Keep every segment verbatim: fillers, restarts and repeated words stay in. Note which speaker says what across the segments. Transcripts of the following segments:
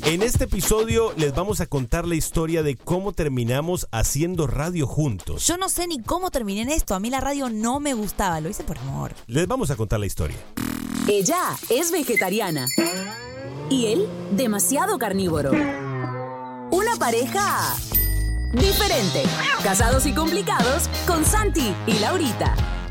Speaker 1: En este episodio les vamos a contar la historia de cómo terminamos haciendo radio juntos.
Speaker 2: Yo no sé ni cómo terminé en esto. A mí la radio no me gustaba, lo hice por amor.
Speaker 1: Les vamos a contar la historia.
Speaker 3: Ella es vegetariana y él demasiado carnívoro. Una pareja diferente. Casados y complicados con Santi y Laurita.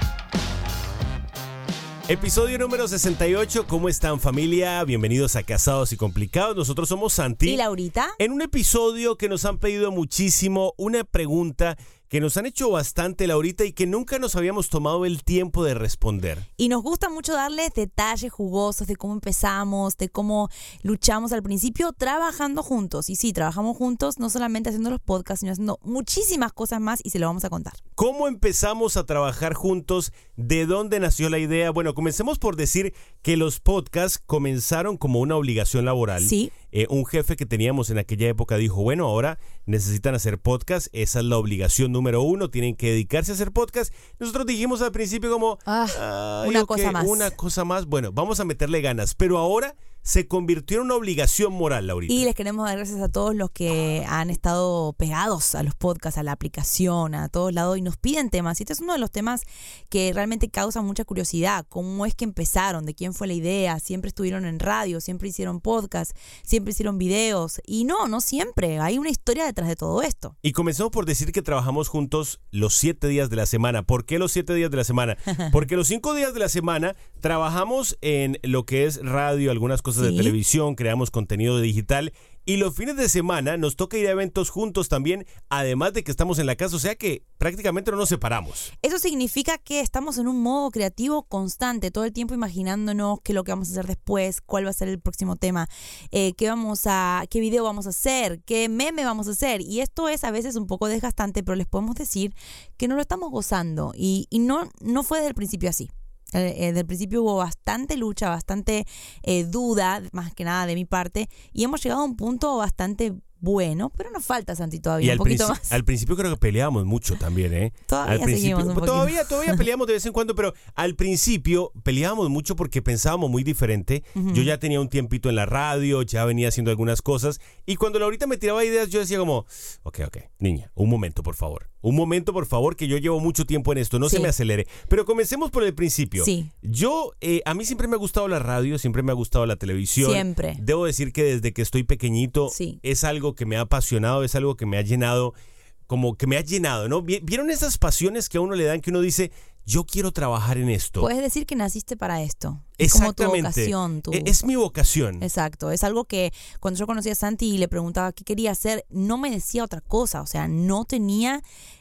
Speaker 1: Episodio número sesenta y ocho. ¿Cómo están, familia? Bienvenidos a Casados y Complicados. Nosotros somos Santi
Speaker 2: y Laurita.
Speaker 1: En un episodio que nos han pedido muchísimo, una pregunta que nos han hecho bastante, Laurita, y que nunca nos habíamos tomado el tiempo de responder.
Speaker 2: Y nos gusta mucho darles detalles jugosos de cómo empezamos, de cómo luchamos al principio trabajando juntos. Y sí, trabajamos juntos, no solamente haciendo los podcasts, sino haciendo muchísimas cosas más y se lo vamos a contar.
Speaker 1: ¿Cómo empezamos a trabajar juntos? ¿De dónde nació la idea? Bueno, comencemos por decir que los podcasts comenzaron como una obligación laboral.
Speaker 2: Sí.
Speaker 1: Eh, un jefe que teníamos en aquella época dijo, bueno, ahora necesitan hacer podcast, esa es la obligación número uno, tienen que dedicarse a hacer podcast. Nosotros dijimos al principio como,
Speaker 2: ah, una
Speaker 1: okay,
Speaker 2: cosa más.
Speaker 1: Una cosa más, bueno, vamos a meterle ganas, pero ahora se convirtió en una obligación moral, Laurita.
Speaker 2: Y les queremos dar gracias a todos los que han estado pegados a los podcasts, a la aplicación, a todos lados y nos piden temas. Y este es uno de los temas que realmente causan mucha curiosidad. ¿Cómo es que empezaron? ¿De quién fue la idea? ¿Siempre estuvieron en radio? ¿Siempre hicieron podcast? ¿Siempre hicieron videos? Y no, no siempre. Hay una historia detrás de todo esto.
Speaker 1: Y comenzamos por decir que trabajamos juntos los siete días de la semana. ¿Por qué los siete días de la semana? Porque los cinco días de la semana trabajamos en lo que es radio, algunas cosas de
Speaker 2: ¿Sí?
Speaker 1: televisión, creamos contenido digital y los fines de semana nos toca ir a eventos juntos también, además de que estamos en la casa, o sea que prácticamente no nos separamos.
Speaker 2: Eso significa que estamos en un modo creativo constante, todo el tiempo imaginándonos qué es lo que vamos a hacer después, cuál va a ser el próximo tema, eh, qué vamos a, qué video vamos a hacer, qué meme vamos a hacer. Y esto es a veces un poco desgastante, pero les podemos decir que nos lo estamos gozando y, y no, no fue desde el principio así. Desde el principio hubo bastante lucha, bastante eh, duda, más que nada de mi parte, y hemos llegado a un punto bastante bueno, pero nos falta, Santi, todavía,
Speaker 1: y
Speaker 2: un poquito
Speaker 1: princi-
Speaker 2: más.
Speaker 1: Al principio creo que peleábamos mucho también, ¿eh?
Speaker 2: Todavía
Speaker 1: al principio,
Speaker 2: seguimos un poquito.
Speaker 1: Todavía, todavía peleamos de vez en cuando, pero al principio peleábamos mucho porque pensábamos muy diferente. Uh-huh. Yo ya tenía un tiempito en la radio, ya venía haciendo algunas cosas, y cuando Laurita me tiraba ideas, yo decía como, ok, ok, niña, un momento, por favor. Un momento, por favor, que yo llevo mucho tiempo en esto, no
Speaker 2: sí.
Speaker 1: se me acelere. Pero comencemos por el principio.
Speaker 2: Sí.
Speaker 1: Yo, eh, a mí siempre me ha gustado la radio, siempre me ha gustado la televisión.
Speaker 2: Siempre.
Speaker 1: Debo decir que desde que estoy pequeñito
Speaker 2: sí.
Speaker 1: es algo que me ha apasionado, es algo que me ha llenado, como que me ha llenado, ¿no? ¿Vieron esas pasiones que a uno le dan que uno dice, yo quiero trabajar en esto?
Speaker 2: Puedes decir que naciste para esto.
Speaker 1: Exactamente.
Speaker 2: Es como tu vocación. Tu...
Speaker 1: Es mi vocación.
Speaker 2: Exacto. Es algo que cuando yo conocí a Santi y le preguntaba qué quería hacer, no me decía otra cosa. O sea, no tenía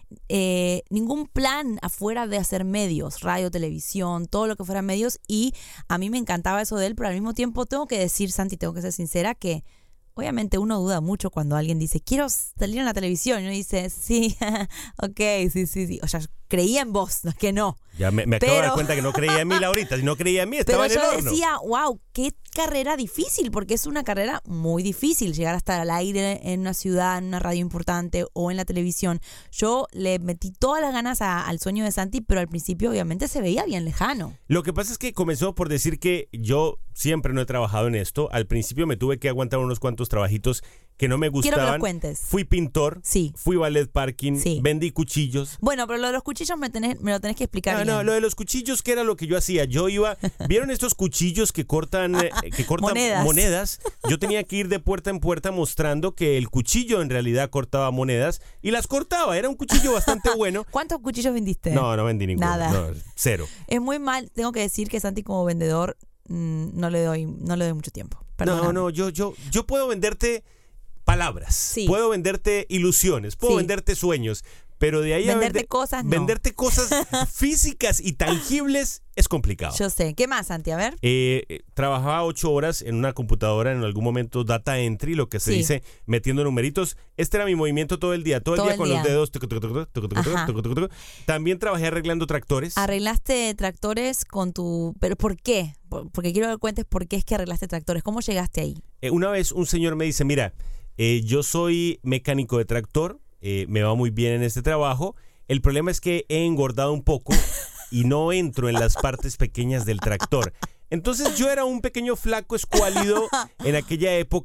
Speaker 2: eh, ningún plan afuera de hacer medios, radio, televisión, todo lo que fuera medios. Y a mí me encantaba eso de él, pero al mismo tiempo tengo que decir, Santi, tengo que ser sincera, que obviamente uno duda mucho cuando alguien dice, quiero salir en la televisión. Y uno dice, sí, ok, sí, sí, sí. O sea, creía en vos, no es que no.
Speaker 1: Ya me, me
Speaker 2: pero,
Speaker 1: acabo de dar cuenta que no creía en mí, Laurita. Si no creía en mí, estaba en el horno.
Speaker 2: Pero yo decía, wow, qué carrera difícil, porque es una carrera muy difícil llegar a estar al aire en una ciudad, en una radio importante o en la televisión. Yo le metí todas las ganas a, al sueño de Santi, pero al principio obviamente se veía bien lejano.
Speaker 1: Lo que pasa es que comenzó por decir que yo siempre no he trabajado en esto. Al principio me tuve que aguantar unos cuantos trabajitos que no me gustaban.
Speaker 2: Quiero que lo cuentes.
Speaker 1: Fui pintor,
Speaker 2: sí.
Speaker 1: fui ballet parking,
Speaker 2: sí.
Speaker 1: vendí cuchillos.
Speaker 2: Bueno, pero lo de los cuchillos me, tenés, me lo tenés que explicar.
Speaker 1: No,
Speaker 2: bien.
Speaker 1: no, lo de los cuchillos, ¿qué era lo que yo hacía? Yo iba, ¿vieron estos cuchillos que cortan, eh, que cortan
Speaker 2: monedas.
Speaker 1: monedas? Yo tenía que ir de puerta en puerta mostrando que el cuchillo en realidad cortaba monedas y las cortaba. Era un cuchillo bastante bueno.
Speaker 2: ¿Cuántos cuchillos vendiste?
Speaker 1: No, no vendí ninguno.
Speaker 2: Nada.
Speaker 1: No, cero.
Speaker 2: Es muy mal, tengo que decir que Santi como vendedor mmm, no le doy, no le doy mucho tiempo. Perdóname.
Speaker 1: No, no, yo, yo, yo puedo venderte palabras,
Speaker 2: sí.
Speaker 1: puedo venderte ilusiones, puedo
Speaker 2: sí.
Speaker 1: venderte sueños, pero de ahí
Speaker 2: venderte
Speaker 1: a vender,
Speaker 2: cosas, no.
Speaker 1: venderte cosas físicas y tangibles es complicado.
Speaker 2: Yo sé. ¿Qué más, Santi? A ver.
Speaker 1: Eh, eh, trabajaba ocho horas en una computadora, en algún momento data entry, lo que se
Speaker 2: sí.
Speaker 1: dice metiendo numeritos. Este era mi movimiento todo el día, todo, todo el día el con día. los dedos. Tuc, tuc, tuc, tuc, tuc, tuc, tuc, tuc. También trabajé arreglando tractores.
Speaker 2: Arreglaste tractores con tu... ¿Pero por qué? Porque quiero que cuentes por qué es que arreglaste tractores. ¿Cómo llegaste ahí?
Speaker 1: Eh, una vez un señor me dice, mira, eh, yo soy mecánico de tractor, eh, me va muy bien en este trabajo. El problema es que he engordado un poco y no entro en las partes pequeñas del tractor. Entonces yo era un pequeño flaco escuálido en aquella época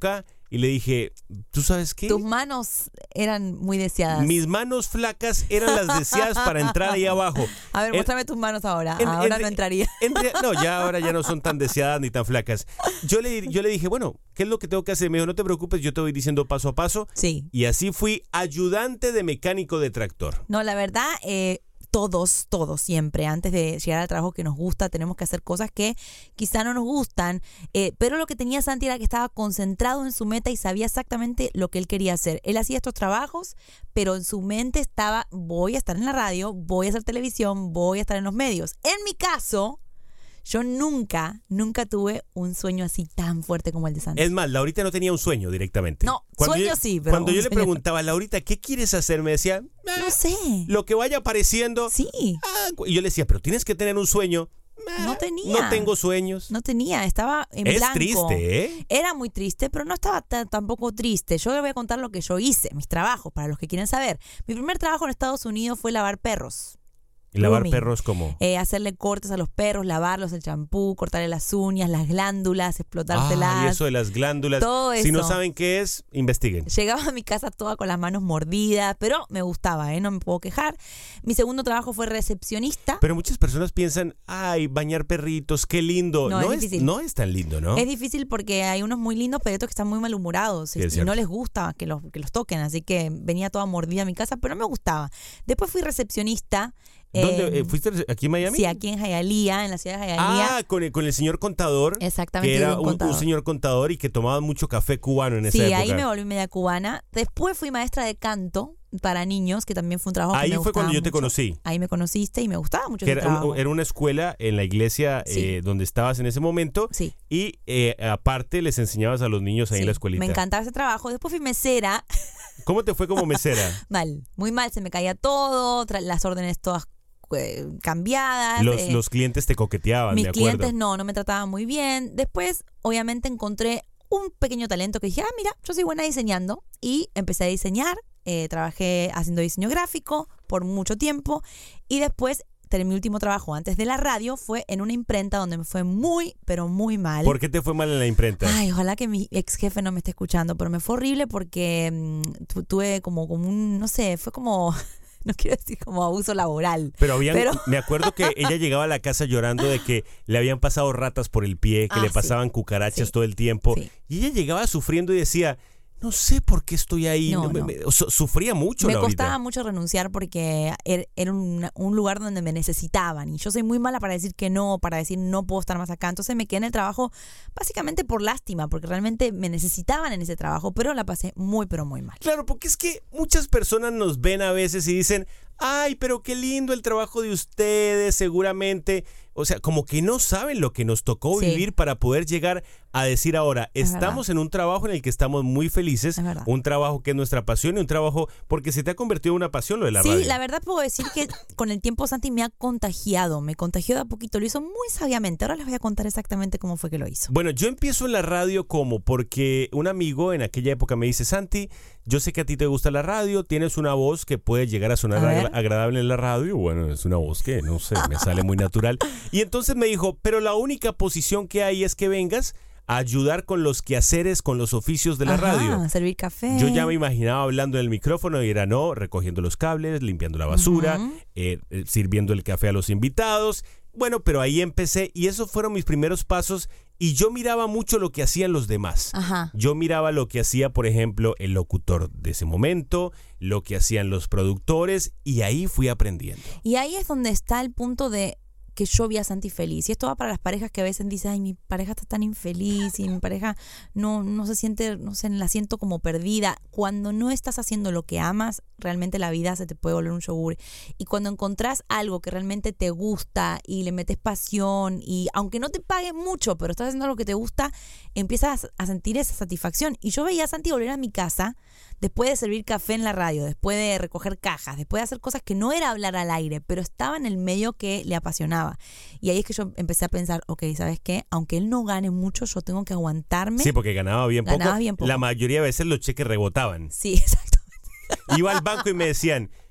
Speaker 1: y le dije, ¿tú sabes qué?
Speaker 2: Tus manos eran muy deseadas.
Speaker 1: Mis manos flacas eran las deseadas para entrar ahí abajo.
Speaker 2: A ver,
Speaker 1: En-
Speaker 2: muéstrame tus manos ahora.
Speaker 1: en-
Speaker 2: ahora
Speaker 1: en-
Speaker 2: no entraría.
Speaker 1: en rea- no, ya ahora ya no son tan deseadas ni tan flacas. Yo le, yo le dije, bueno, ¿qué es lo que tengo que hacer? Me dijo, no te preocupes, yo te voy diciendo paso a paso.
Speaker 2: Sí.
Speaker 1: Y así fui ayudante de mecánico de tractor.
Speaker 2: No, la verdad, eh, todos, todos siempre, antes de llegar al trabajo que nos gusta, tenemos que hacer cosas que quizá no nos gustan, eh, pero lo que tenía Santi era que estaba concentrado en su meta y sabía exactamente lo que él quería hacer. Él hacía estos trabajos, pero en su mente estaba, voy a estar en la radio, voy a hacer televisión, voy a estar en los medios. En mi caso, yo nunca, nunca tuve un sueño así tan fuerte como el de Santi.
Speaker 1: Es más, Laurita no tenía un sueño directamente.
Speaker 2: No,
Speaker 1: Cuando
Speaker 2: sueño
Speaker 1: yo-
Speaker 2: sí, pero
Speaker 1: Cuando
Speaker 2: un
Speaker 1: yo le
Speaker 2: sueño no.
Speaker 1: preguntaba, Laurita, ¿qué quieres hacer? Me decía, "Ah,
Speaker 2: No sé.
Speaker 1: lo que vaya apareciendo.
Speaker 2: Sí,
Speaker 1: Ah, y yo le decía, pero tienes que tener un sueño. Ah,
Speaker 2: No tenía.
Speaker 1: No tengo sueños.
Speaker 2: no tenía, estaba en
Speaker 1: es
Speaker 2: blanco.
Speaker 1: triste, ¿eh?
Speaker 2: Era muy triste, pero no estaba ta- tampoco triste. Yo les voy a contar lo que yo hice, mis trabajos, para los que quieren saber. Mi primer trabajo en Estados Unidos fue lavar perros.
Speaker 1: Y lavar
Speaker 2: grooming.
Speaker 1: perros como...
Speaker 2: Eh, hacerle cortes a los perros, lavarlos, el champú, cortarle las uñas, las glándulas, explotárselas.
Speaker 1: Ah, y eso de las glándulas.
Speaker 2: Todo
Speaker 1: Si no
Speaker 2: eso.
Speaker 1: saben qué es, investiguen.
Speaker 2: Llegaba a mi casa toda con las manos mordidas, pero me gustaba, ¿eh? No me puedo quejar. Mi segundo trabajo fue recepcionista.
Speaker 1: Pero muchas personas piensan, ay, bañar perritos, qué lindo.
Speaker 2: No,
Speaker 1: No,
Speaker 2: es
Speaker 1: es,
Speaker 2: difícil.
Speaker 1: no es tan lindo, ¿no?
Speaker 2: Es difícil porque hay unos muy lindos, pero otros que están muy malhumorados
Speaker 1: Sí,
Speaker 2: y,
Speaker 1: es
Speaker 2: y
Speaker 1: cierto.
Speaker 2: no les gusta que los, que los toquen. Así que venía toda mordida a mi casa, pero no me gustaba. Después fui recepcionista.
Speaker 1: ¿Dónde?
Speaker 2: eh,
Speaker 1: eh, ¿Fuiste aquí en Miami?
Speaker 2: Sí, aquí en Hialeah, en la ciudad de Hialeah.
Speaker 1: Ah, con el, con el señor contador.
Speaker 2: Exactamente,
Speaker 1: Que era
Speaker 2: un
Speaker 1: un, un
Speaker 2: contador.
Speaker 1: señor contador y que tomaba mucho café cubano en esa
Speaker 2: Sí,
Speaker 1: época.
Speaker 2: ahí me volví media cubana. Después fui maestra de canto para niños, que también fue un trabajo que
Speaker 1: Ahí
Speaker 2: me
Speaker 1: fue
Speaker 2: gustaba
Speaker 1: cuando yo te
Speaker 2: mucho.
Speaker 1: conocí.
Speaker 2: Ahí me conociste y me gustaba mucho
Speaker 1: Que
Speaker 2: ese
Speaker 1: era, un-
Speaker 2: trabajo.
Speaker 1: era una escuela en la iglesia
Speaker 2: Sí.
Speaker 1: eh, donde estabas en ese momento
Speaker 2: Sí.
Speaker 1: y eh, aparte les enseñabas a los niños ahí
Speaker 2: Sí,
Speaker 1: en la escuelita.
Speaker 2: me encantaba ese trabajo. Después fui mesera.
Speaker 1: ¿Cómo te fue como mesera?
Speaker 2: Mal, muy mal, se me caía todo, tra- las órdenes todas eh, cambiadas.
Speaker 1: Los,
Speaker 2: eh,
Speaker 1: los clientes te coqueteaban,
Speaker 2: mis
Speaker 1: me acuerdo.
Speaker 2: clientes no, no me trataban muy bien. Después, obviamente, encontré un pequeño talento que dije, ah, mira, yo soy buena diseñando. Y empecé a diseñar, eh, trabajé haciendo diseño gráfico por mucho tiempo. Y después, ter- mi último trabajo antes de la radio fue en una imprenta donde me fue muy, pero muy mal.
Speaker 1: ¿Por qué te fue mal en la imprenta?
Speaker 2: Ay, ojalá que mi ex jefe no me esté escuchando, pero me fue horrible porque mm, tu- tuve como, como un, no sé, fue como, no quiero decir como abuso laboral.
Speaker 1: Pero, habían,
Speaker 2: Pero-
Speaker 1: me acuerdo que ella llegaba a la casa llorando de que le habían pasado ratas por el pie, que
Speaker 2: Ah,
Speaker 1: le
Speaker 2: sí.
Speaker 1: pasaban cucarachas
Speaker 2: Sí.
Speaker 1: todo el tiempo.
Speaker 2: Sí.
Speaker 1: Y ella llegaba sufriendo y decía, no sé por qué estoy ahí.
Speaker 2: No,
Speaker 1: No, me-
Speaker 2: no.
Speaker 1: me- su- sufría mucho,
Speaker 2: Me
Speaker 1: Laurita.
Speaker 2: costaba mucho renunciar porque er- era un, un lugar donde me necesitaban y yo soy muy mala para decir que no, para decir no puedo estar más acá. Entonces me quedé en el trabajo básicamente por lástima, porque realmente me necesitaban en ese trabajo, pero la pasé muy, pero muy mal.
Speaker 1: Claro, porque es que muchas personas nos ven a veces y dicen, ay, pero qué lindo el trabajo de ustedes, seguramente. O sea, como que no saben lo que nos tocó
Speaker 2: Sí.
Speaker 1: vivir para poder llegar a decir ahora,
Speaker 2: Es
Speaker 1: estamos
Speaker 2: verdad.
Speaker 1: en un trabajo en el que estamos muy felices,
Speaker 2: Es verdad.
Speaker 1: un trabajo que es nuestra pasión y un trabajo porque se te ha convertido en una pasión lo de la
Speaker 2: Sí,
Speaker 1: radio.
Speaker 2: la verdad puedo decir que con el tiempo Santi me ha contagiado, me contagió de a poquito, lo hizo muy sabiamente. Ahora les voy a contar exactamente cómo fue que lo hizo.
Speaker 1: Bueno, yo empiezo en la radio como porque un amigo en aquella época me dice, Santi, yo sé que a ti te gusta la radio, tienes una voz que puede llegar a sonar
Speaker 2: A ver.
Speaker 1: agra- agradable en la radio. Bueno, es una voz que, no sé, me sale muy natural. Y entonces me dijo, pero la única posición que hay es que vengas a ayudar con los quehaceres, con los oficios de la
Speaker 2: Ajá,
Speaker 1: radio.
Speaker 2: servir café.
Speaker 1: Yo ya me imaginaba hablando en el micrófono y era no, recogiendo los cables, limpiando la basura,
Speaker 2: Ujú.
Speaker 1: eh, eh, sirviendo el café a los invitados. Bueno, pero ahí empecé y esos fueron mis primeros pasos y yo miraba mucho lo que hacían los demás.
Speaker 2: Ajá.
Speaker 1: Yo miraba lo que hacía, por ejemplo, el locutor de ese momento, lo que hacían los productores y ahí fui aprendiendo.
Speaker 2: Y ahí es donde está el punto de que yo vi a Santi feliz. Y esto va para las parejas que a veces dicen, ay, mi pareja está tan infeliz y mi pareja no, no se siente, no sé, la siento como perdida. Cuando no estás haciendo lo que amas, realmente la vida se te puede volver un yogur. Y cuando encontrás algo que realmente te gusta y le metes pasión y aunque no te paguen mucho, pero estás haciendo lo que te gusta, empiezas a sentir esa satisfacción. Y yo veía a Santi volver a mi casa después de servir café en la radio, después de recoger cajas, después de hacer cosas que no era hablar al aire, pero estaba en el medio que le apasionaba. Y ahí es que yo empecé a pensar, ok, ¿sabes qué? Aunque él no gane mucho, yo tengo que aguantarme.
Speaker 1: Sí, porque ganaba bien
Speaker 2: Ganaba
Speaker 1: poco.
Speaker 2: bien poco.
Speaker 1: La mayoría de veces los cheques rebotaban.
Speaker 2: Sí, exactamente.
Speaker 1: Iba al banco y me decían,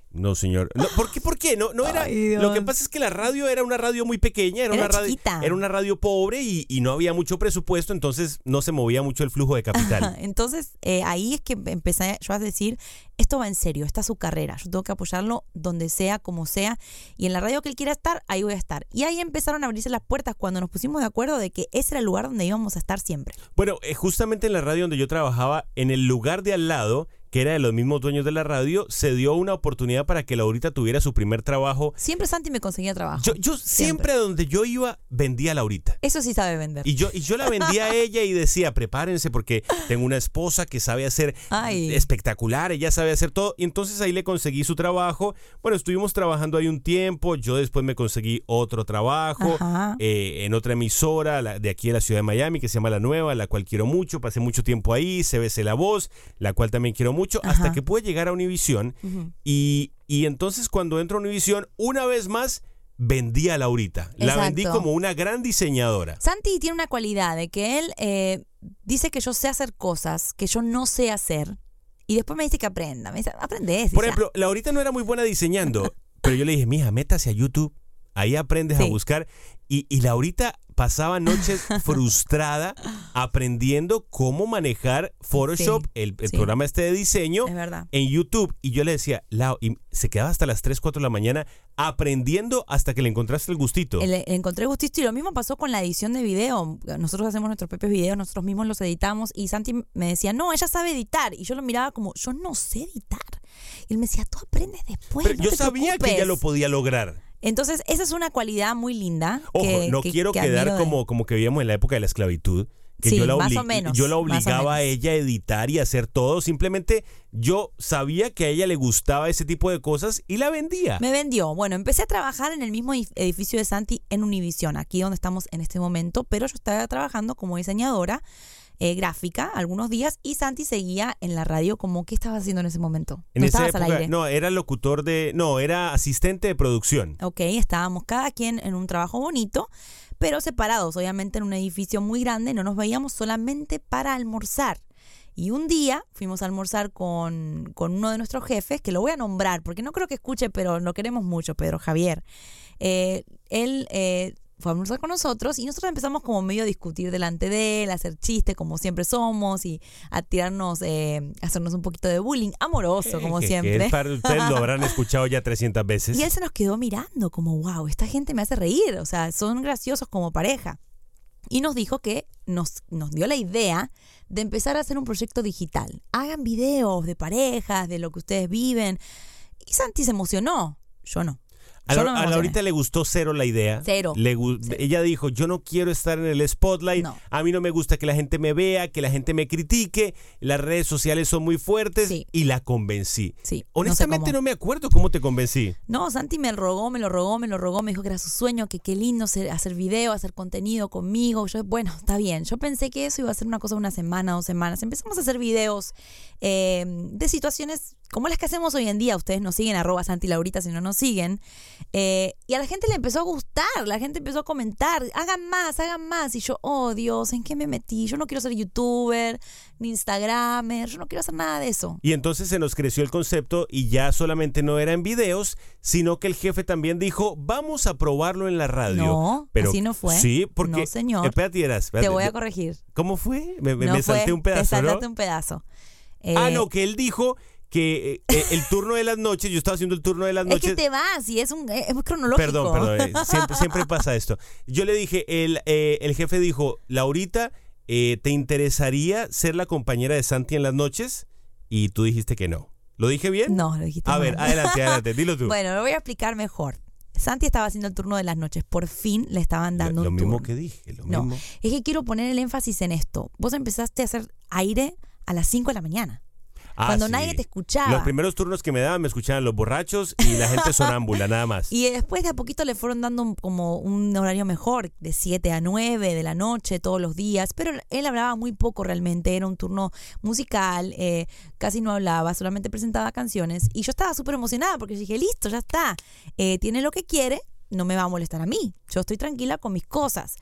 Speaker 1: No, señor. No, ¿Por qué? ¿Por qué? No, no era.
Speaker 2: Ay, Dios.
Speaker 1: Lo que pasa es que la radio era una radio muy pequeña, era,
Speaker 2: Era
Speaker 1: una radio,
Speaker 2: chiquita.
Speaker 1: era una radio pobre y, y no había mucho presupuesto, entonces no se movía mucho el flujo de capital.
Speaker 2: Entonces, eh, ahí es que empecé yo a decir, esto va en serio, esta es su carrera, yo tengo que apoyarlo donde sea, como sea, y en la radio que él quiera estar, ahí voy a estar. Y ahí empezaron a abrirse las puertas cuando nos pusimos de acuerdo de que ese era el lugar donde íbamos a estar siempre.
Speaker 1: Bueno, eh, justamente en la radio donde yo trabajaba, en el lugar de al lado, que era de los mismos dueños de la radio, se dio una oportunidad para que Laurita tuviera su primer trabajo.
Speaker 2: Siempre Santi me conseguía trabajo.
Speaker 1: Yo, yo siempre. siempre a donde yo iba vendía a Laurita.
Speaker 2: Eso sí sabe vender.
Speaker 1: Y yo, y yo la vendía a ella y decía, prepárense porque tengo una esposa que sabe hacer
Speaker 2: Ay.
Speaker 1: espectacular, ella sabe hacer todo. Y entonces ahí le conseguí su trabajo. Bueno, estuvimos trabajando ahí un tiempo, yo después me conseguí otro trabajo eh, en otra emisora la, de aquí de la ciudad de Miami que se llama La Nueva, la cual quiero mucho, pasé mucho tiempo ahí, C B C La Voz, la cual también quiero mucho,
Speaker 2: Ajá.
Speaker 1: hasta que pude llegar a Univisión. Uh-huh. y, y entonces cuando entro a Univisión, una vez más vendí a Laurita.
Speaker 2: Exacto.
Speaker 1: La vendí como una gran diseñadora.
Speaker 2: Santi tiene una cualidad de que él eh, dice que yo sé hacer cosas que yo no sé hacer y después me dice que aprenda. Me dice, aprendés.
Speaker 1: Por ejemplo, Laurita no era muy buena diseñando, pero yo le dije, mija, métase a YouTube, ahí aprendes sí. a buscar. Y, y Laurita pasaba noches frustrada aprendiendo cómo manejar Photoshop, sí, el, el sí. programa este de diseño, en YouTube. Y yo le decía, Lau, y se quedaba hasta las tres, cuatro de la mañana aprendiendo hasta que le encontraste el gustito.
Speaker 2: Le, le encontré el gustito y lo mismo pasó con la edición de video. Nosotros hacemos nuestros propios videos, nosotros mismos los editamos y Santi me decía, no, ella sabe editar. Y yo lo miraba como, yo no sé editar. Y él me decía, tú aprendes después.
Speaker 1: Pero
Speaker 2: no
Speaker 1: yo
Speaker 2: te
Speaker 1: sabía
Speaker 2: preocupes.
Speaker 1: que ella lo podía lograr.
Speaker 2: Entonces, esa es una cualidad muy linda.
Speaker 1: Ojo,
Speaker 2: que,
Speaker 1: no
Speaker 2: que,
Speaker 1: quiero
Speaker 2: que
Speaker 1: quedar como, como que vivíamos en la época de la esclavitud. Que
Speaker 2: sí,
Speaker 1: yo la,
Speaker 2: más
Speaker 1: oblig-
Speaker 2: o menos,
Speaker 1: yo la
Speaker 2: más o
Speaker 1: obligaba a
Speaker 2: menos.
Speaker 1: ella a editar y a hacer todo. Simplemente yo sabía que a ella le gustaba ese tipo de cosas y la vendía.
Speaker 2: Me vendió. Bueno, empecé a trabajar en el mismo edificio de Santi en Univisión, aquí donde estamos en este momento, pero yo estaba trabajando como diseñadora eh, gráfica algunos días y Santi seguía en la radio. Como, ¿qué estabas haciendo en ese momento?
Speaker 1: En
Speaker 2: ¿No
Speaker 1: esa
Speaker 2: estabas
Speaker 1: época,
Speaker 2: al aire?
Speaker 1: no, era locutor de... No, era asistente de producción.
Speaker 2: Ok, estábamos cada quien en un trabajo bonito, pero separados, obviamente en un edificio muy grande, no nos veíamos solamente para almorzar. Y un día fuimos a almorzar con, con uno de nuestros jefes, que lo voy a nombrar, porque no creo que escuche, pero lo queremos mucho, Pedro Javier. Eh, él eh, fue a almorzar con nosotros y nosotros empezamos como medio a discutir delante de él, a hacer chistes como siempre somos y a tirarnos, eh, a hacernos un poquito de bullying amoroso, como
Speaker 1: que,
Speaker 2: siempre.
Speaker 1: Que para ustedes lo habrán escuchado ya trescientas veces.
Speaker 2: Y él se nos quedó mirando como, wow, esta gente me hace reír, o sea, son graciosos como pareja. Y nos dijo que nos, nos dio la idea de empezar a hacer un proyecto digital. Hagan videos de parejas, de lo que ustedes viven. Y Santi se emocionó, yo no.
Speaker 1: A, la, no a Laurita le gustó cero la idea.
Speaker 2: Cero.
Speaker 1: Le,
Speaker 2: cero.
Speaker 1: Ella dijo, yo no quiero estar en el spotlight.
Speaker 2: No.
Speaker 1: A mí no me gusta que la gente me vea, que la gente me critique. Las redes sociales son muy fuertes.
Speaker 2: Sí.
Speaker 1: Y la convencí.
Speaker 2: Sí.
Speaker 1: Honestamente
Speaker 2: no, sé
Speaker 1: no me acuerdo cómo te convencí.
Speaker 2: No, Santi me rogó, me lo rogó, me lo rogó. Me dijo que era su sueño, que qué lindo ser, hacer video, hacer contenido conmigo. Yo, bueno, está bien. Yo pensé que eso iba a ser una cosa de una semana, dos semanas. Empezamos a hacer videos eh, de situaciones como las que hacemos hoy en día. Ustedes nos siguen, arroba Santi Laurita si no nos siguen. Eh, y a la gente le empezó a gustar, la gente empezó a comentar, hagan más, hagan más. Y yo, oh Dios, ¿en qué me metí? Yo no quiero ser youtuber, ni instagramer, yo no quiero hacer nada de eso.
Speaker 1: Y entonces se nos creció el concepto y ya solamente no era en videos, sino que el jefe también dijo, vamos a probarlo en la radio.
Speaker 2: No,
Speaker 1: Pero,
Speaker 2: así no fue.
Speaker 1: Sí, porque...
Speaker 2: No, señor.
Speaker 1: Espérate, espérate, espérate.
Speaker 2: Te voy a corregir.
Speaker 1: ¿Cómo fue? Me,
Speaker 2: no
Speaker 1: me
Speaker 2: fue,
Speaker 1: salté un pedazo,
Speaker 2: te saltaste
Speaker 1: ¿no?
Speaker 2: un pedazo. Eh,
Speaker 1: ah, no, que él dijo... que eh, el turno de las noches, yo estaba haciendo el turno de las noches.
Speaker 2: Es que te vas y es un es cronológico.
Speaker 1: Perdón, perdón, eh, siempre, siempre pasa esto. Yo le dije, el, eh, el jefe dijo, Laurita, eh, ¿te interesaría ser la compañera de Santi en las noches? Y tú dijiste que no. ¿Lo dije bien?
Speaker 2: No, lo dijiste
Speaker 1: A
Speaker 2: mal.
Speaker 1: ver, adelante, adelante, dilo tú.
Speaker 2: Bueno, lo voy a explicar mejor. Santi estaba haciendo el turno de las noches. Por fin le estaban dando
Speaker 1: lo, lo
Speaker 2: un
Speaker 1: mismo
Speaker 2: turno.
Speaker 1: que dije, lo
Speaker 2: no,
Speaker 1: mismo.
Speaker 2: Es que quiero poner el énfasis en esto. Vos empezaste a hacer aire a las cinco de la mañana.
Speaker 1: Ah,
Speaker 2: cuando
Speaker 1: sí.
Speaker 2: nadie te escuchaba.
Speaker 1: Los primeros turnos que me daban me escuchaban los borrachos y la gente sonámbula, nada más.
Speaker 2: Y después de a poquito le fueron dando un, como un horario mejor, de siete a nueve de la noche, todos los días. Pero él hablaba muy poco realmente, era un turno musical, eh, casi no hablaba, solamente presentaba canciones. Y yo estaba súper emocionada porque dije, listo, ya está. Eh, tiene lo que quiere, no me va a molestar a mí. Yo estoy tranquila con mis cosas.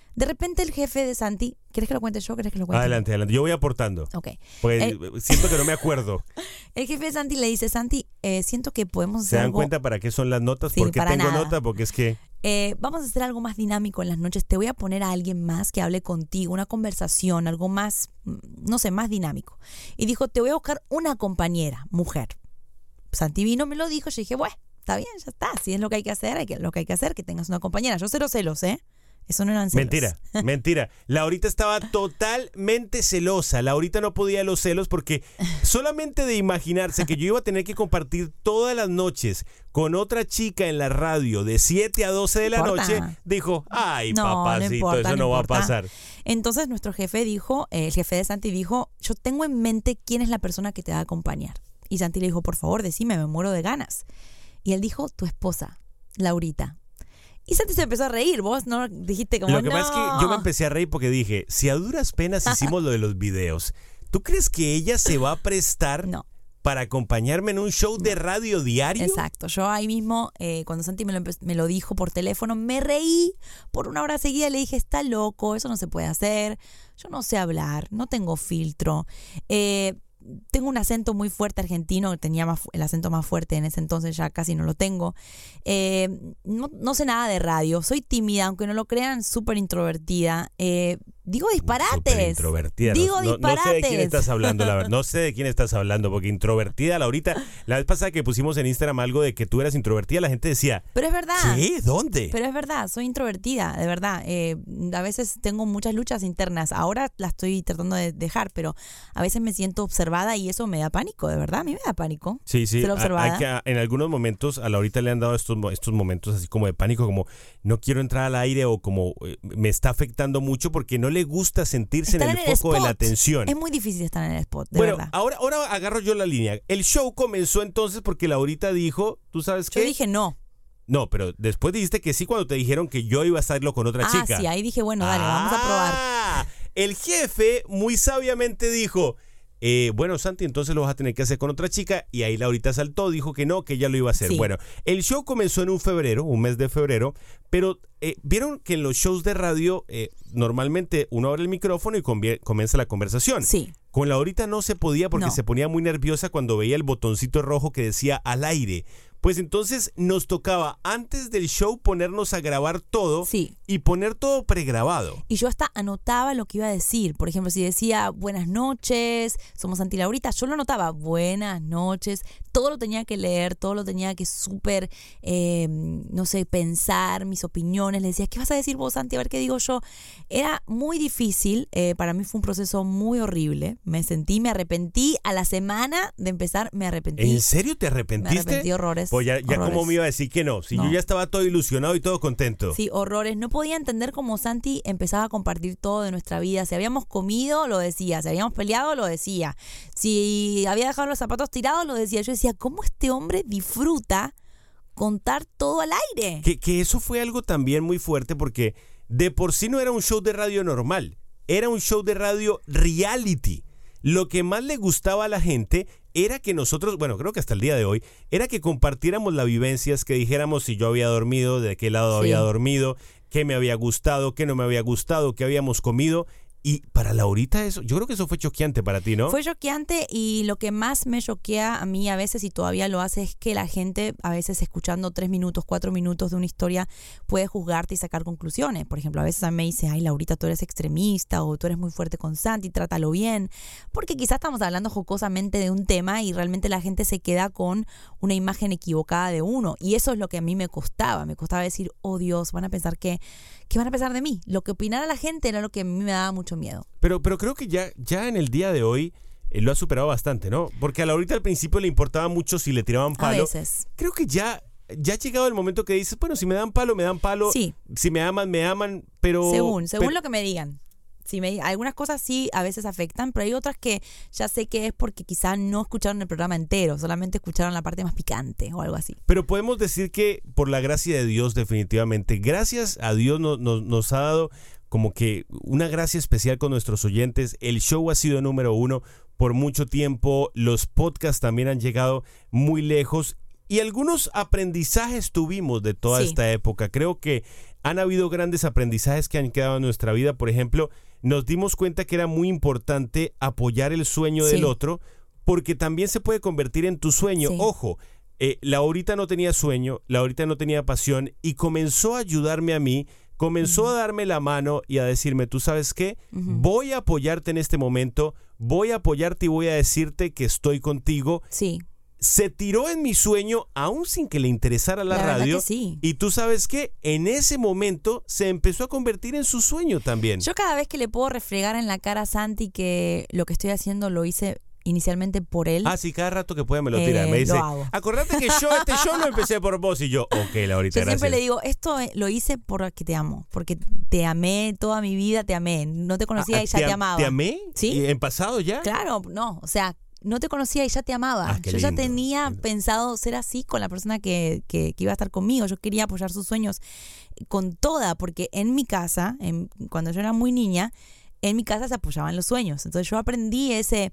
Speaker 2: De repente el jefe de Santi, ¿querés que lo cuente yo o querés que lo cuente?
Speaker 1: Adelante, adelante. Yo voy aportando.
Speaker 2: Ok.
Speaker 1: Porque
Speaker 2: El-
Speaker 1: siento que no me acuerdo.
Speaker 2: El jefe de Santi le dice, Santi, eh, siento que podemos
Speaker 1: ¿Se
Speaker 2: hacer
Speaker 1: dan
Speaker 2: algo...
Speaker 1: cuenta para qué son las notas?
Speaker 2: Sí,
Speaker 1: ¿Por qué
Speaker 2: para
Speaker 1: tengo
Speaker 2: nada.
Speaker 1: nota? Porque es que...
Speaker 2: Eh, vamos a hacer algo más dinámico en las noches. Te voy a poner a alguien más que hable contigo, una conversación, algo más, mm, no sé, más dinámico. Y dijo, te voy a buscar una compañera, mujer. Santi vino, me lo dijo, yo dije, bueno, está bien, ya está. Si es lo que hay que hacer, hay que, lo que hay que hacer, que tengas una compañera. Yo cero celos, ¿eh? Eso no eran celos.
Speaker 1: Mentira, mentira. Laurita estaba totalmente celosa. Laurita no podía los celos porque solamente de imaginarse que yo iba a tener que compartir todas las noches con otra chica en la radio de siete a doce de la
Speaker 2: No importa.
Speaker 1: noche, dijo, ay,
Speaker 2: No, no
Speaker 1: papacito,
Speaker 2: importa,
Speaker 1: eso no,
Speaker 2: no
Speaker 1: va
Speaker 2: importa.
Speaker 1: a pasar.
Speaker 2: Entonces nuestro jefe dijo, eh, el jefe de Santi dijo, yo tengo en mente quién es la persona que te va a acompañar. Y Santi le dijo, por favor, decime, me muero de ganas. Y él dijo, tu esposa, Laurita. Y Santi se empezó a reír, vos no dijiste como
Speaker 1: Lo que
Speaker 2: no.
Speaker 1: pasa es que yo me empecé a reír porque dije, si a duras penas hicimos lo de los videos, ¿tú crees que ella se va a prestar
Speaker 2: No,
Speaker 1: para acompañarme en un show de radio diario?
Speaker 2: exacto. Yo ahí mismo, eh, cuando Santi me lo, empe- me lo dijo por teléfono, me reí por una hora seguida. Le dije, está loco, eso no se puede hacer. Yo no sé hablar, no tengo filtro. Eh, tengo un acento muy fuerte argentino, tenía más, fu- el acento más fuerte en ese entonces, ya casi no lo tengo. Eh, no, no sé nada de radio, soy tímida, aunque no lo crean, súper introvertida. Eh, digo disparates.
Speaker 1: Súper introvertida.
Speaker 2: Digo
Speaker 1: no, no- no sé de quién
Speaker 2: disparates.
Speaker 1: estás hablando, la verdad. No sé de quién estás hablando, porque introvertida, Laurita, la vez pasada que pusimos en Instagram algo de que tú eras introvertida, la gente decía,
Speaker 2: Pero es verdad.
Speaker 1: ¿qué? ¿Dónde?
Speaker 2: Pero es verdad, soy introvertida, de verdad. Eh, a veces tengo muchas luchas internas. Ahora las estoy tratando de dejar, pero a veces me siento observada y eso me da pánico, de verdad. A mí me da pánico.
Speaker 1: Sí, sí.
Speaker 2: ser
Speaker 1: a-
Speaker 2: observada.
Speaker 1: Hay que, a- en algunos momentos a Laurita le han dado estos, mo- estos momentos así como de pánico, como no quiero entrar al aire o como eh, me está afectando mucho porque no le gusta sentirse
Speaker 2: Estar
Speaker 1: en el foco de la
Speaker 2: spot.
Speaker 1: atención.
Speaker 2: Es muy difícil estar en el spot, de
Speaker 1: Bueno,
Speaker 2: verdad.
Speaker 1: ahora, ahora agarro yo la línea. El show comenzó entonces porque Laurita dijo, ¿tú sabes qué?
Speaker 2: Yo dije no.
Speaker 1: No, pero después dijiste que sí cuando te dijeron que yo iba a hacerlo con otra
Speaker 2: Ah,
Speaker 1: chica.
Speaker 2: sí, ahí dije, bueno, dale, vamos a probar.
Speaker 1: Ah, el jefe muy sabiamente dijo, eh, bueno, Santi, entonces lo vas a tener que hacer con otra chica. Y ahí Laurita saltó, dijo que no, que ella lo iba a hacer.
Speaker 2: Sí.
Speaker 1: Bueno, el show comenzó en un febrero, un mes de febrero, pero eh, vieron que en los shows de radio eh, normalmente uno abre el micrófono y convie- comienza la conversación.
Speaker 2: Sí.
Speaker 1: Con Laurita no se podía porque
Speaker 2: No.
Speaker 1: se ponía muy nerviosa cuando veía el botoncito rojo que decía al aire. Pues entonces nos tocaba antes del show ponernos a grabar todo
Speaker 2: Sí.
Speaker 1: y poner todo pregrabado.
Speaker 2: Y yo hasta anotaba lo que iba a decir. Por ejemplo, si decía buenas noches, somos Santi y Laurita, yo lo anotaba, buenas noches. Todo lo tenía que leer, todo lo tenía que súper, eh, no sé, pensar, mis opiniones. Le decía, ¿qué vas a decir vos, Santi? A ver qué digo yo. Era muy difícil, eh, para mí fue un proceso muy horrible. Me sentí, me arrepentí. A la semana de empezar, me arrepentí.
Speaker 1: ¿En serio te
Speaker 2: Me
Speaker 1: arrepentiste?
Speaker 2: arrepentí horrores.
Speaker 1: Pues ya, ya
Speaker 2: horrores.
Speaker 1: como me iba a decir que no, si
Speaker 2: No.
Speaker 1: yo ya estaba todo ilusionado y todo contento.
Speaker 2: Sí, horrores. No podía entender cómo Santi empezaba a compartir todo de nuestra vida. Si habíamos comido, lo decía. Si habíamos peleado, lo decía. Si había dejado los zapatos tirados, lo decía. Yo decía, ¿cómo este hombre disfruta contar todo al aire?
Speaker 1: Que, que eso fue algo también muy fuerte porque de por sí no era un show de radio normal, era un show de radio reality. Lo que más le gustaba a la gente era que nosotros, bueno, creo que hasta el día de hoy, era que compartiéramos las vivencias, que dijéramos si yo había dormido, de qué lado
Speaker 2: Sí.
Speaker 1: había dormido, qué me había gustado, qué no me había gustado, qué habíamos comido. Y para Laurita eso, yo creo que eso fue choqueante para ti, ¿no?
Speaker 2: Fue choqueante y lo que más me choquea a mí a veces y todavía lo hace es que la gente a veces escuchando tres minutos, cuatro minutos de una historia puede juzgarte y sacar conclusiones. Por ejemplo, a veces a mí me dice, ay Laurita, tú eres extremista o tú eres muy fuerte con Santi, trátalo bien. Porque quizás estamos hablando jocosamente de un tema y realmente la gente se queda con una imagen equivocada de uno. Y eso es lo que a mí me costaba. Me costaba decir, oh Dios, van a pensar que, ¿qué van a pensar de mí? Lo que opinara la gente era lo que a mí me daba mucho miedo.
Speaker 1: Pero, pero creo que ya, ya en el día de hoy eh, lo ha superado bastante, ¿no? Porque a Laurita al principio le importaba mucho si le tiraban
Speaker 2: A
Speaker 1: palo.
Speaker 2: veces.
Speaker 1: Creo que ya, ya ha llegado el momento que dices, bueno, si me dan palo, me dan palo.
Speaker 2: Sí.
Speaker 1: Si me aman, me aman, pero...
Speaker 2: Según, según
Speaker 1: pero-
Speaker 2: lo que me digan. Si me, algunas cosas sí a veces afectan, pero hay otras que ya sé que es porque quizá no escucharon el programa entero, solamente escucharon la parte más picante o algo así.
Speaker 1: Pero podemos decir que por la gracia de Dios, definitivamente, gracias a Dios nos, nos, nos ha dado como que una gracia especial con nuestros oyentes. El show ha sido número uno por mucho tiempo. Los podcasts también han llegado muy lejos. Y algunos aprendizajes tuvimos de toda
Speaker 2: Sí.
Speaker 1: esta época. Creo que han habido grandes aprendizajes que han quedado en nuestra vida. Por ejemplo, nos dimos cuenta que era muy importante apoyar el sueño
Speaker 2: Sí.
Speaker 1: del otro, porque también se puede convertir en tu sueño.
Speaker 2: Sí.
Speaker 1: Ojo, eh, Laurita no tenía sueño, Laurita no tenía pasión y comenzó a ayudarme a mí, comenzó
Speaker 2: Ujú.
Speaker 1: a darme la mano y a decirme, ¿tú sabes qué?
Speaker 2: Ujú.
Speaker 1: Voy a apoyarte en este momento, voy a apoyarte y voy a decirte que estoy contigo.
Speaker 2: Sí,
Speaker 1: Se tiró en mi sueño aún sin que le interesara la,
Speaker 2: la verdad
Speaker 1: radio.
Speaker 2: que sí.
Speaker 1: Y tú sabes qué, en ese momento se empezó a convertir en su sueño también.
Speaker 2: Yo cada vez que le puedo refregar en la cara a Santi que lo que estoy haciendo lo hice inicialmente por él.
Speaker 1: Ah, sí, cada rato que puede me lo
Speaker 2: Eh,
Speaker 1: tira. Me dice,
Speaker 2: lo hago.
Speaker 1: acordate que yo este show lo empecé por vos. Y yo, ok, Laurita,
Speaker 2: Yo
Speaker 1: gracias.
Speaker 2: siempre le digo, esto eh, lo hice porque te amo, porque te amé toda mi vida, te amé. No te conocía
Speaker 1: Ah,
Speaker 2: y ya te,
Speaker 1: am-
Speaker 2: amaba.
Speaker 1: ¿Te amé?
Speaker 2: ¿Sí?
Speaker 1: ¿Y en pasado ya?
Speaker 2: Claro, no, o sea, no te conocía y ya te amaba.
Speaker 1: Ah, qué
Speaker 2: Yo ya
Speaker 1: lindo.
Speaker 2: tenía pensado ser así con la persona que, que, que iba a estar conmigo. Yo quería apoyar sus sueños con toda, porque en mi casa, en- cuando yo era muy niña, en mi casa se apoyaban los sueños. Entonces yo aprendí ese...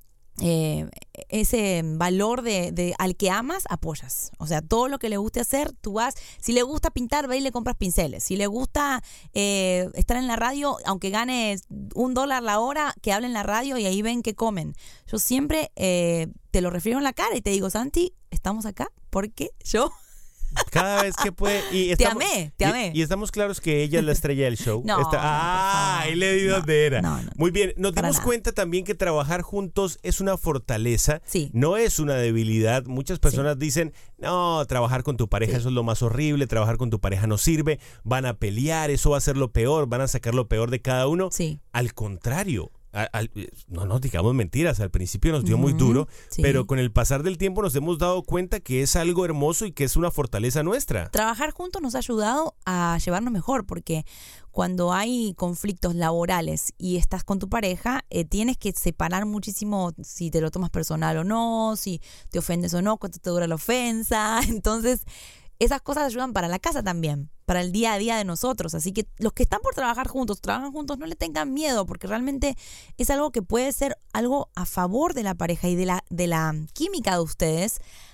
Speaker 2: eh, ese valor de, de al que amas, apoyas. O sea, todo lo que le guste hacer, tú vas. Si le gusta pintar, ve y le compras pinceles. Si le gusta eh, estar en la radio, aunque gane un dólar la hora, que hable en la radio y ahí ven que comen. Yo siempre eh, te lo refiero en la cara y te digo, Santi, estamos acá porque yo
Speaker 1: Cada vez que puede. Y
Speaker 2: te
Speaker 1: estamos,
Speaker 2: amé, te
Speaker 1: y-
Speaker 2: amé.
Speaker 1: Y, estamos claros que ella es la estrella del show.
Speaker 2: No,
Speaker 1: Está-
Speaker 2: no, por
Speaker 1: ah,
Speaker 2: favor.
Speaker 1: ahí le di
Speaker 2: No,
Speaker 1: donde era.
Speaker 2: no, no,
Speaker 1: Muy bien, nos
Speaker 2: para
Speaker 1: dimos
Speaker 2: nada.
Speaker 1: cuenta también que trabajar juntos es una fortaleza,
Speaker 2: Sí.
Speaker 1: no es una debilidad. Muchas personas dicen, no, trabajar con tu pareja,
Speaker 2: Sí.
Speaker 1: eso es lo más horrible, trabajar con tu pareja no sirve, van a pelear, eso va a ser lo peor, van a sacar lo peor de cada uno.
Speaker 2: Sí.
Speaker 1: Al contrario. a- al- no nos digamos mentiras, al principio nos dio muy
Speaker 2: Ujú,
Speaker 1: duro,
Speaker 2: sí.
Speaker 1: pero con el pasar del tiempo nos hemos dado cuenta que es algo hermoso y que es una fortaleza nuestra.
Speaker 2: Trabajar juntos nos ha ayudado a llevarnos mejor porque cuando hay conflictos laborales y estás con tu pareja, eh, tienes que separar muchísimo si te lo tomas personal o no, si te ofendes o no, cuánto te dura la ofensa. Entonces, esas cosas ayudan para la casa también, para el día a día de nosotros. Así que los que están por trabajar juntos, trabajan juntos, no le tengan miedo, porque realmente es algo que puede ser algo a favor de la pareja y de la, de la química de ustedes.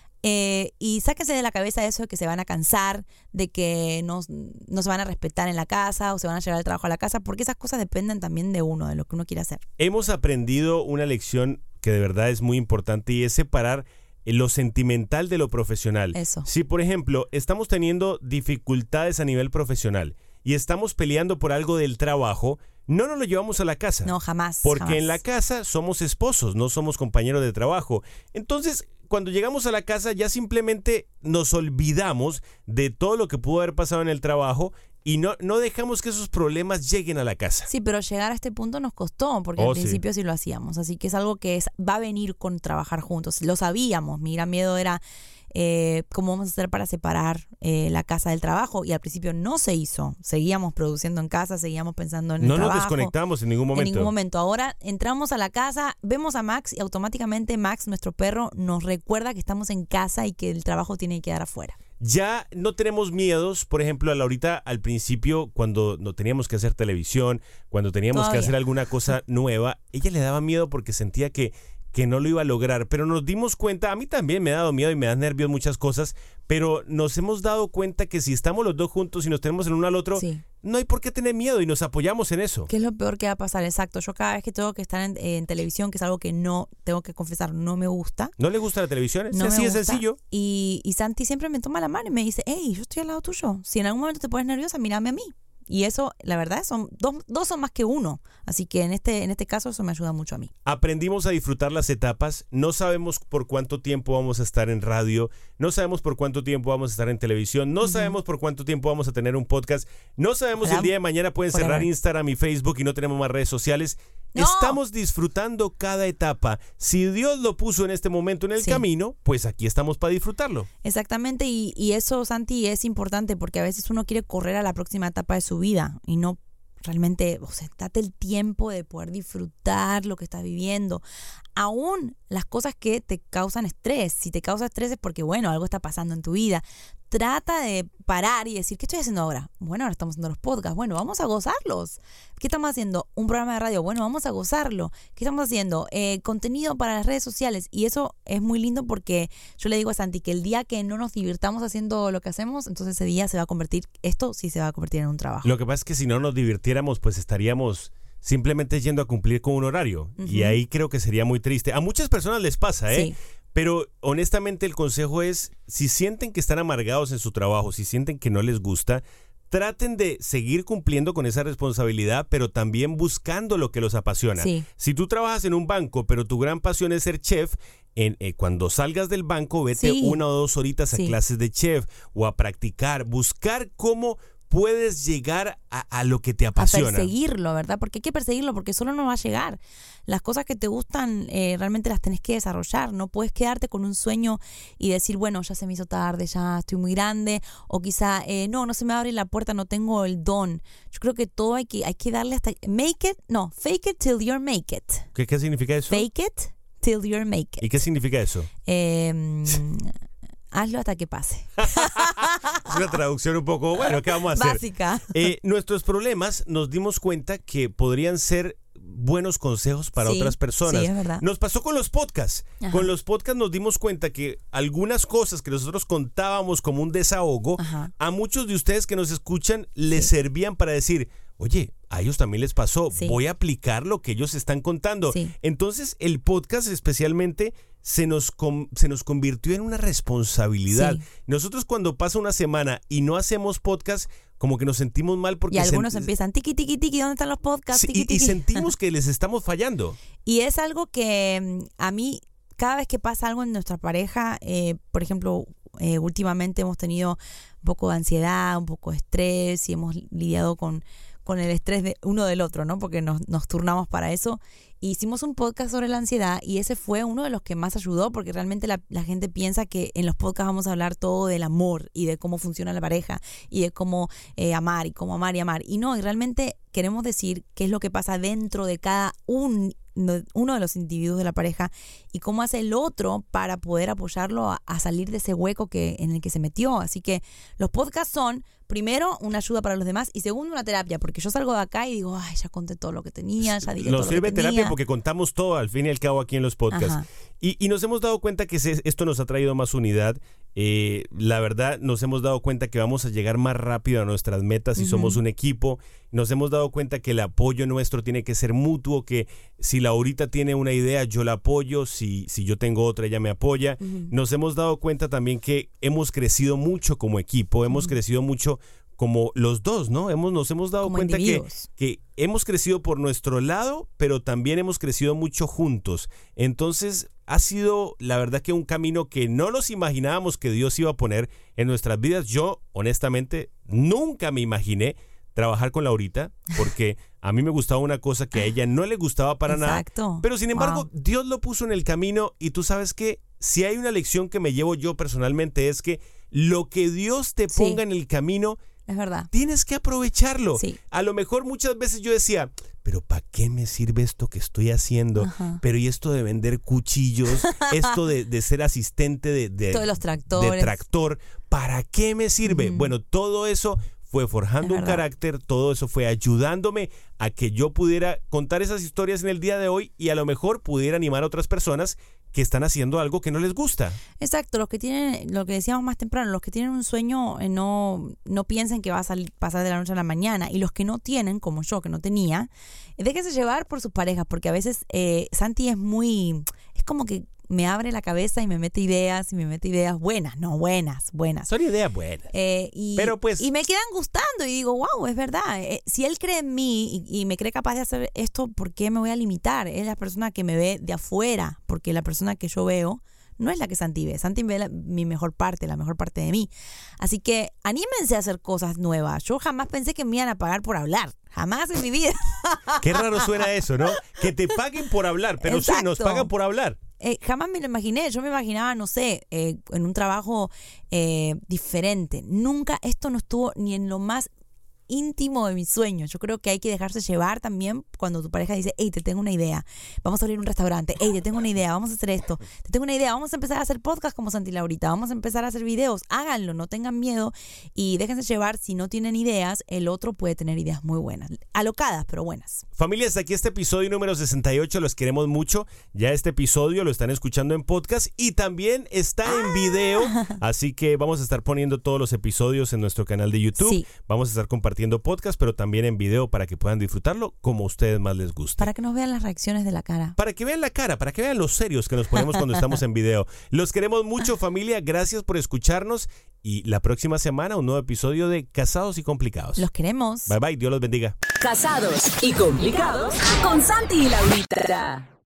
Speaker 2: Eh, y sáquense de la cabeza eso de que se van a cansar, de que no, no se van a respetar en la casa o se van a llevar el trabajo a la casa, porque esas cosas dependen también de uno, de lo que uno quiere hacer.
Speaker 1: Hemos aprendido una lección que de verdad es muy importante y es separar lo sentimental de lo profesional.
Speaker 2: Eso.
Speaker 1: Si, por ejemplo, estamos teniendo dificultades a nivel profesional y estamos peleando por algo del trabajo, no nos lo llevamos a la casa.
Speaker 2: No, jamás.
Speaker 1: Porque
Speaker 2: jamás.
Speaker 1: en la casa somos esposos, no somos compañeros de trabajo. Entonces, cuando llegamos a la casa ya simplemente nos olvidamos de todo lo que pudo haber pasado en el trabajo y no, no dejamos que esos problemas lleguen a la casa.
Speaker 2: Sí, pero llegar a este punto nos costó, porque
Speaker 1: Oh,
Speaker 2: al
Speaker 1: sí.
Speaker 2: principio sí. lo hacíamos. Así que es algo que es, va a venir con trabajar juntos. Lo sabíamos. Mi gran miedo era eh, cómo vamos a hacer para separar eh, la casa del trabajo. Y al principio no se hizo. Seguíamos produciendo en casa, seguíamos pensando en el
Speaker 1: No nos
Speaker 2: trabajo.
Speaker 1: desconectamos en ningún momento.
Speaker 2: En ningún momento. Ahora entramos a la casa, vemos a Max y automáticamente Max, nuestro perro, nos recuerda que estamos en casa y que el trabajo tiene que quedar afuera.
Speaker 1: Ya no tenemos miedos, por ejemplo, a Laurita al principio cuando no teníamos que hacer televisión, cuando teníamos
Speaker 2: Todavía.
Speaker 1: que hacer alguna cosa nueva, ella le daba miedo porque sentía que, que no lo iba a lograr, pero nos dimos cuenta, a mí también me ha dado miedo y me dan nervios muchas cosas, pero nos hemos dado cuenta que si estamos los dos juntos y nos tenemos el uno al otro,
Speaker 2: Sí.
Speaker 1: no hay por qué tener miedo y nos apoyamos en eso.
Speaker 2: ¿Qué es lo peor que va a pasar? Exacto. Yo cada vez que tengo que estar en, en televisión, que es algo que no, tengo que confesar, no me gusta.
Speaker 1: ¿No le gusta la televisión? Es
Speaker 2: No
Speaker 1: así
Speaker 2: me
Speaker 1: de
Speaker 2: gusta.
Speaker 1: sencillo.
Speaker 2: Y, y Santi siempre me toma la mano y me dice, hey, yo estoy al lado tuyo. Si en algún momento te pones nerviosa, mírame a mí. Y eso, la verdad, son dos, dos son más que uno. Así que en este, en este caso eso me ayuda mucho a mí.
Speaker 1: Aprendimos a disfrutar las etapas, no sabemos por cuánto tiempo vamos a estar en radio, no sabemos por cuánto tiempo vamos a estar en televisión, no
Speaker 2: Ujú.
Speaker 1: sabemos por cuánto tiempo vamos a tener un podcast, no sabemos si
Speaker 2: Ojalá
Speaker 1: el día de mañana pueden
Speaker 2: forever.
Speaker 1: cerrar Instagram y Facebook y no tenemos más redes sociales.
Speaker 2: ¡No!
Speaker 1: Estamos disfrutando cada etapa. Si Dios lo puso en este momento en el
Speaker 2: Sí.
Speaker 1: camino, pues aquí estamos para disfrutarlo.
Speaker 2: Exactamente, y, y eso, Santi, es importante porque a veces uno quiere correr a la próxima etapa de su vida y no realmente, o sea, date el tiempo de poder disfrutar lo que estás viviendo. Aún las cosas que te causan estrés, si te causa estrés es porque, bueno, algo está pasando en tu vida. trata de parar y decir, ¿qué estoy haciendo ahora? Bueno, ahora estamos haciendo los podcasts. Bueno, vamos a gozarlos. ¿Qué estamos haciendo? Un programa de radio. Bueno, vamos a gozarlo. ¿Qué estamos haciendo? Eh, contenido para las redes sociales. Y eso es muy lindo porque yo le digo a Santi que el día que no nos divirtamos haciendo lo que hacemos, entonces ese día se va a convertir, esto sí se va a convertir en un trabajo.
Speaker 1: Lo que pasa es que si no nos divirtiéramos, pues estaríamos simplemente yendo a cumplir con un horario. Uh-huh. Y ahí creo que sería muy triste. A muchas personas les pasa, ¿eh? Sí. Pero honestamente el consejo es, si sienten que están amargados en su trabajo, si sienten que no les gusta, traten de seguir cumpliendo con esa responsabilidad, pero también buscando lo que los apasiona.
Speaker 2: Sí.
Speaker 1: Si tú trabajas en un banco, pero tu gran pasión es ser chef, en, eh, cuando salgas del banco, vete
Speaker 2: sí.
Speaker 1: una o dos horitas a
Speaker 2: sí.
Speaker 1: clases de chef o a practicar, buscar cómo puedes llegar a, a lo que te apasiona.
Speaker 2: A perseguirlo, ¿verdad? Porque hay que perseguirlo, porque solo no va a llegar. Las cosas que te gustan eh, realmente las tenés que desarrollar. No puedes quedarte con un sueño y decir, bueno, ya se me hizo tarde, ya estoy muy grande, o quizá, eh, no, no se me abre la puerta, no tengo el don. Yo creo que todo hay que, hay que darle hasta... Make it, no, fake it till you make it.
Speaker 1: ¿Qué, qué significa eso?
Speaker 2: Fake it till you make it.
Speaker 1: ¿Y qué significa eso?
Speaker 2: Eh... Hazlo hasta que pase.
Speaker 1: Es una traducción un poco, bueno, ¿qué vamos a hacer?
Speaker 2: Básica.
Speaker 1: Eh, nuestros problemas nos dimos cuenta que podrían ser buenos consejos para
Speaker 2: sí,
Speaker 1: otras personas.
Speaker 2: Sí, es verdad.
Speaker 1: Nos pasó con los podcasts.
Speaker 2: Ajá.
Speaker 1: Con los podcasts nos dimos cuenta que algunas cosas que nosotros contábamos como un desahogo,
Speaker 2: Ajá.
Speaker 1: a muchos de ustedes que nos escuchan les
Speaker 2: sí.
Speaker 1: servían para decir, oye, a ellos también les pasó,
Speaker 2: sí.
Speaker 1: voy a aplicar lo que ellos están contando.
Speaker 2: Sí.
Speaker 1: Entonces, el podcast especialmente se nos, com- se nos convirtió en una responsabilidad.
Speaker 2: Sí.
Speaker 1: Nosotros cuando pasa una semana y no hacemos podcast, como que nos sentimos mal porque...
Speaker 2: Y algunos
Speaker 1: sent-
Speaker 2: empiezan, tiqui, tiqui, tiqui, ¿dónde están los podcasts?
Speaker 1: Sí,
Speaker 2: Tiqui,
Speaker 1: y, y
Speaker 2: tiqui.
Speaker 1: sentimos que les estamos fallando.
Speaker 2: Y es algo que a mí, cada vez que pasa algo en nuestra pareja, eh, por ejemplo, eh, últimamente hemos tenido un poco de ansiedad, un poco de estrés y hemos lidiado con, con el estrés de uno del otro, ¿no? Porque nos, nos turnamos para eso. Hicimos un podcast sobre la ansiedad y ese fue uno de los que más ayudó porque realmente la, la gente piensa que en los podcasts vamos a hablar todo del amor y de cómo funciona la pareja y de cómo eh, amar y cómo amar y amar. Y no, y realmente queremos decir qué es lo que pasa dentro de cada un, uno de los individuos de la pareja y cómo hace el otro para poder apoyarlo a, a salir de ese hueco que, en el que se metió. Así que los podcasts son, primero, una ayuda para los demás y segundo, una terapia, porque yo salgo de acá y digo, ay, ya conté todo lo que tenía, ya dije
Speaker 1: Nos
Speaker 2: todo
Speaker 1: sirve
Speaker 2: lo que
Speaker 1: terapia
Speaker 2: tenía.
Speaker 1: porque contamos todo al fin y al cabo aquí en los podcasts. Y, y nos hemos dado cuenta que se, esto nos ha traído más unidad. Eh, la verdad, nos hemos dado cuenta que vamos a llegar más rápido a nuestras metas si uh-huh. somos un equipo. Nos hemos dado cuenta que el apoyo nuestro tiene que ser mutuo, que si Laurita tiene una idea, yo la apoyo, si, si yo tengo otra, ella me apoya. Uh-huh. Nos hemos dado cuenta también que hemos crecido mucho como equipo, hemos uh-huh. crecido mucho como los dos, ¿no? Hemos, nos hemos dado
Speaker 2: como
Speaker 1: cuenta que, que hemos crecido por nuestro lado, pero también hemos crecido mucho juntos. Entonces, ha sido, la verdad, que un camino que no nos imaginábamos que Dios iba a poner en nuestras vidas. Yo, honestamente, nunca me imaginé trabajar con Laurita, porque a mí me gustaba una cosa que a ella no le gustaba para
Speaker 2: Exacto.
Speaker 1: nada. Pero, sin embargo, wow. Dios lo puso en el camino y tú sabes que si hay una lección que me llevo yo personalmente es que lo que Dios te ponga sí. en el camino...
Speaker 2: Es verdad.
Speaker 1: Tienes que aprovecharlo.
Speaker 2: Sí.
Speaker 1: A lo mejor muchas veces yo decía, pero ¿para qué me sirve esto que estoy haciendo?
Speaker 2: Ajá.
Speaker 1: Pero y esto de vender cuchillos, esto de, de ser asistente de, de,
Speaker 2: Todos los tractores.
Speaker 1: de tractor, ¿para qué me sirve? Uh-huh. Bueno, todo eso fue forjando un carácter, todo eso fue ayudándome a que yo pudiera contar esas historias en el día de hoy y a lo mejor pudiera animar a otras personas que están haciendo algo que no les gusta.
Speaker 2: Exacto, los que tienen, lo que decíamos más temprano, los que tienen un sueño eh, no, no piensen que va a salir, pasar de la noche a la mañana, y los que no tienen, como yo que no tenía, déjense llevar por sus parejas, porque a veces eh, Santi es muy, es como que me abre la cabeza y me mete ideas, y me mete ideas buenas, no buenas, buenas.
Speaker 1: Son ideas buenas.
Speaker 2: Eh, y,
Speaker 1: Pero pues,
Speaker 2: y me quedan gustando y digo, wow, es verdad. Eh, si él cree en mí y, y me cree capaz de hacer esto, ¿por qué me voy a limitar? Es la persona que me ve de afuera, porque la persona que yo veo no es la que Santi ve. Santi ve la, mi mejor parte, la mejor parte de mí. Así que anímense a hacer cosas nuevas. Yo jamás pensé que me iban a pagar por hablar. Jamás en mi vida.
Speaker 1: Qué raro suena eso, ¿no? Que te paguen por hablar, pero
Speaker 2: Exacto.
Speaker 1: sí, nos pagan por hablar.
Speaker 2: Eh, jamás me lo imaginé. Yo me imaginaba, no sé, eh, en un trabajo eh, diferente. Nunca, esto no estuvo ni en lo más íntimo de mis sueños. Yo creo que hay que dejarse llevar también cuando tu pareja dice, hey, te tengo una idea, vamos a abrir un restaurante, hey, te tengo una idea, vamos a hacer esto, te tengo una idea, vamos a empezar a hacer podcast como Santi y Laurita, vamos a empezar a hacer videos, háganlo, no tengan miedo y déjense llevar. Si no tienen ideas, el otro puede tener ideas muy buenas, alocadas, pero buenas.
Speaker 1: Familia, hasta aquí este episodio número sesenta y ocho, los queremos mucho. Ya este episodio lo están escuchando en podcast y también está en video, así que vamos a estar poniendo todos los episodios en nuestro canal de YouTube.
Speaker 2: Sí.
Speaker 1: Vamos a estar compartiendo podcast, pero también en video para que puedan disfrutarlo como a ustedes más les guste.
Speaker 2: Para que nos vean las reacciones de la cara.
Speaker 1: Para que vean la cara, para que vean los serios que nos ponemos cuando estamos en video. Los queremos mucho, familia. Gracias por escucharnos. Y la próxima semana un nuevo episodio de Casados y Complicados.
Speaker 2: Los queremos.
Speaker 1: Bye bye, Dios los bendiga.
Speaker 3: Casados y Complicados con Santi y Laurita.